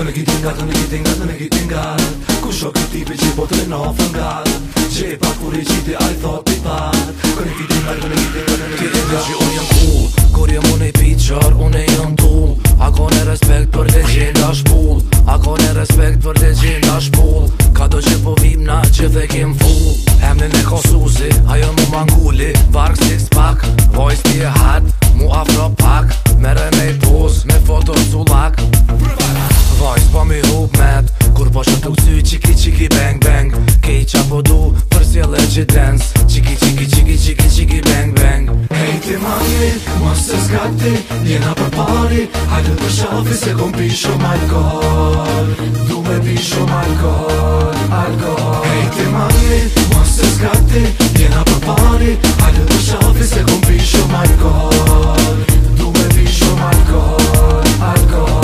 Kënë kitin gat Kusho këti pe që po të në fëngat Që pa kur i qiti a i thot i pat Kënë kitin gat Kitin gat që unë jam cool Kur jem unë i piqar, unë jam tull A kone respekt për legjenda shpull A kone respekt për legjenda shpull Ka do që po vim na që dhe kem full Emnin e kosuzi, ajo mu mangulli Vark six pack, voice ti e hat Mu afro pak, mere me i poz Me foto sulak Vajs po mi hup met Kur po shë tuk sy qiki bang bang Kej qa po du për sjelle që dance Qiki bang bang Hej ti mami, mos se zgati Jena për pari Hajde për shafi se kom pi shumë alkohol Du me pi shumë alkohol Hej ti mami, mos se zgati Jena për pari Hajde për shafi se kom pi shumë alkohol Du me pi shumë alkohol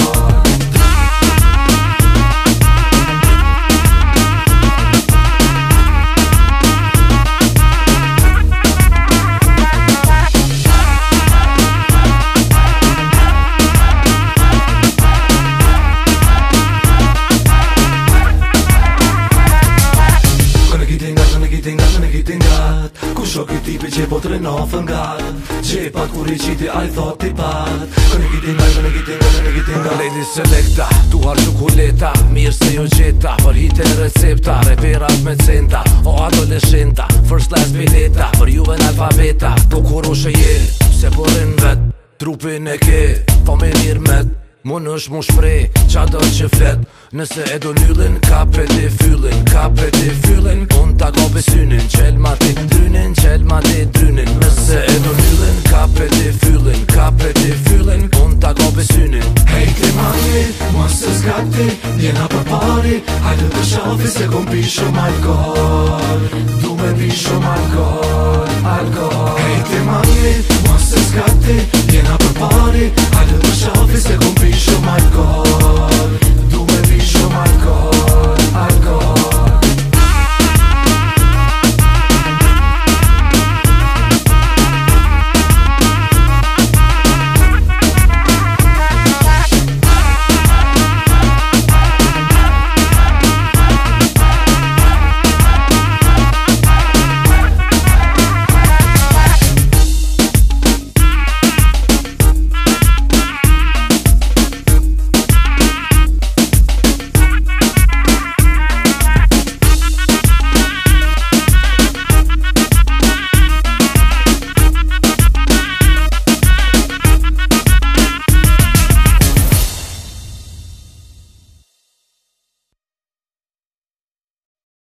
Kusho ky tipi që po të rëno fëngat Që pat kur i qiti a i thot i pat Kënë kitin gat Lady Selecta, duar gjukuleta Mirë se jo gjeta, për hite recepta Reperat me centa, o adoleshenta First class bileta, për juve në alfabeta Po kur u shë je, se po rën vet Trupin e ke, po me mirë met Mun është mu shprej, qa do që flet Nëse e do nyllin, ka peti fyllin Unë ta kopi synin, qel ma ti drynin Nëse e do nyllin, ka peti fyllin Unë ta kopi synin Hej ti mami, mos se zgati Jena për pari, hajde të shafi Se kom pi shumë alkohol Du me pi shumë alkohol Hej ti mami, mos se zgati Jena për pari, hajde të shafi Se kom pi shumë alkohol